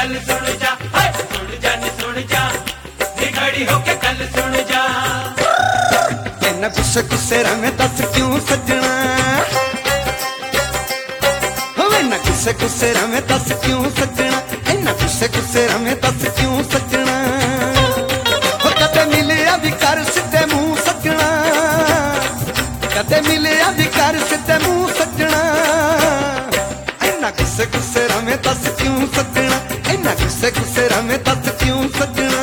गल सुन जा, सुन जा नी सुन जा, नी खड़ी होके गल सुन जा। इन्ना गुस्से गुस्से रवे दस क्यों सजना, इन्ना गुस्से गुस्से रवे दस क्यों सजना, इन्ना गुस्से गुस्से रवे दस क्यों सजना। कदे मिलिया भी कर सिद्धे मुंह सजना, कदे मिलिया भी कर सिद्धे मुंह सजना। इन्ना गुस्से गुस्से रवे दस क्यों सजना, इन्ना गुस्से गुस्से रवे दस क्यों सजना।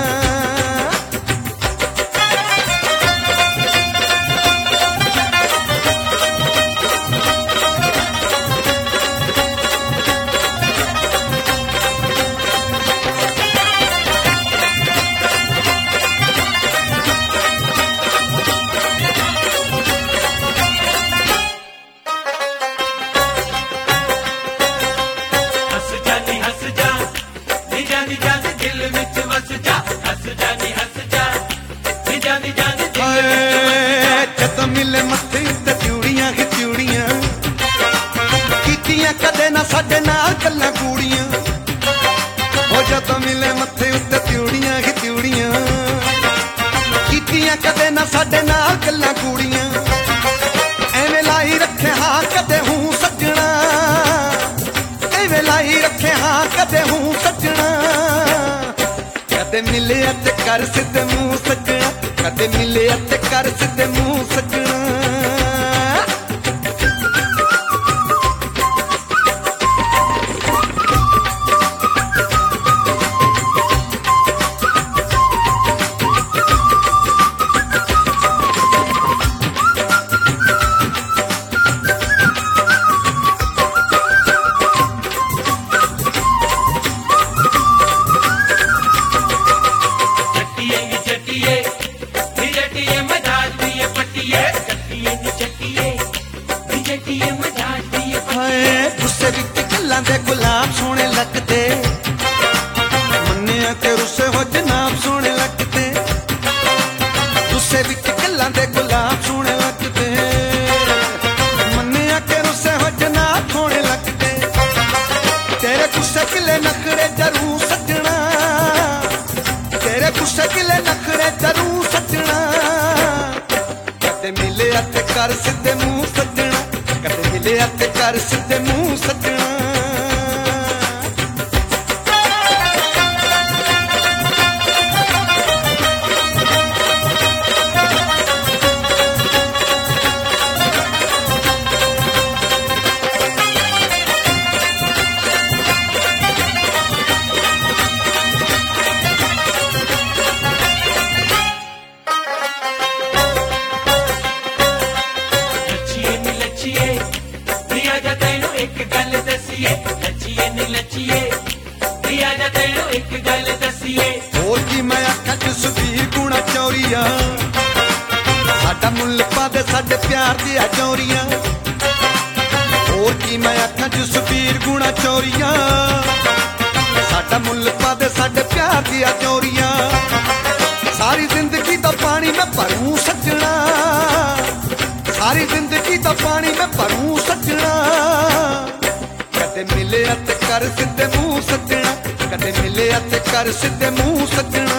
जदों मिले मत्थे ते चूड़ियां ही चूड़ियां, कीतियां कदे ना साडे नाल गल्लां कूड़ियां। हो जदों मिले मत्थे उत्ते चूड़ियां ही चूड़ियां, कीतियां कदे ना साडे नाल गल्लां कूड़ियां। एवें लाई रखे हाँ कदे हूं सजना, एवें लाई रखे हाँ कदे हूं सजना। कदे मिले ते कर सिद्धे मुंह सजना, कदे मिले ते कर सिद्धे मुंह सजना। गुस्से विच गल्लां दे गुलाब सोहणे लगदे, मन्निया ते रुस्से हो जनाब सोहणे लगदे। गुस्से विच गल्लां दे गुलाब सोहणे लगदे, मन्निया ते रुस्से हो जनाब सोहणे लगदे। तेरे गुस्से किले नखरे जरूर सजना, तेरे गुस्से किले नखरे जरूर सजना। कदे मिले ते कर सिद्धे मुंह सजना, कदे मिले ते कर सिद्धे मुंह सजना। होर की मैं आखां जसवीर गुणा चौरिया, साडा मुल्ल पा दे साडे प्यार दिया चौरिया। होर की मैं आखां जसवीर गुणा चौरिया, साडा मुल्ल पा दे साडे प्यार दिया चौरिया। सारी जिंदगी दा पानी मैं भरूं सजना, सारी जिंदगी दा पानी मैं भरूं सजना। कदे मिले ते कर सिद्धे मुंह सजना, कदे मिले ते कर सिद्धे मुंह सजना।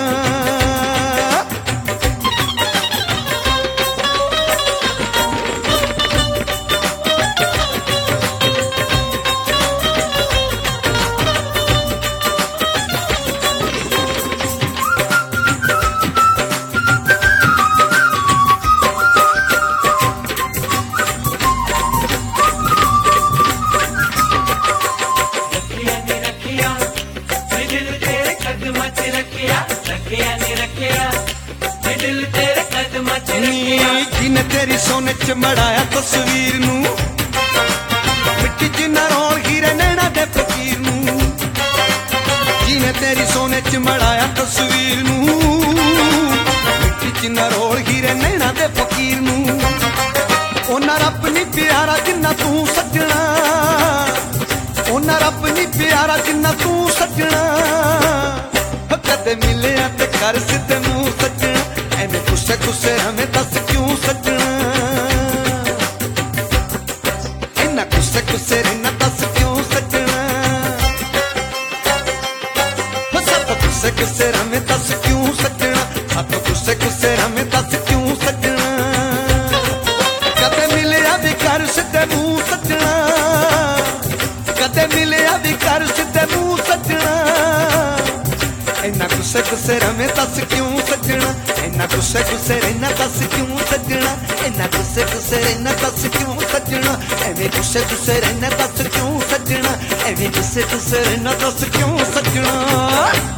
जिने तेरी सोने च मड़ाया तस्वीर नू, मिट्टी च ना रोल हीरे नैना दे फकीर नू। जिने तेरी सोने च मड़ाया तस्वीर नू, मिट्टी च ना रोल हीरे नैना दे फकीर नू। ओना रब नी प्यारा जिन्ना तू सजना, ओना रब नी प्यारा जिन्ना तू सजना। कदे मिले ते कर सिद्धे मुंह सजना, एवें गुस्से गुस्से हमें दस क्यों सजना। इन्ना गुस्से गुस्से रहना दस क्यों सजना। गुस्से गुस्से रवे दस क्यों सजना, इन्ना गुस्से गुस्से रहना दस क्यों सजना, इन्ना गुस्से गुस्से रहना दस क्यों सजना, एवें गुस्से गुस्से रहना दस क्यों सजना, एवें गुस्से गुस्से रहना दस क्यों सजना।